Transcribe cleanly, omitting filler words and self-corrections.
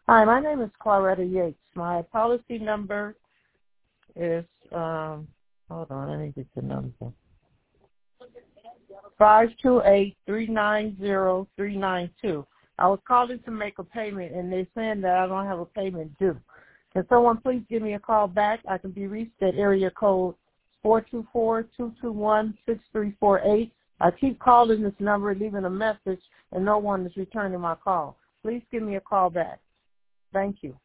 Hi, my name is Claretta Yates. My policy number is, hold on, let me get the number. 528-390-392. I was calling to make a payment, and they're saying that I don't have a payment due. Can someone please give me a call back? I can be reached at area code 424-221-6348. I keep calling this number, leaving a message, and no one is returning my call. Please give me a call back. Thank you.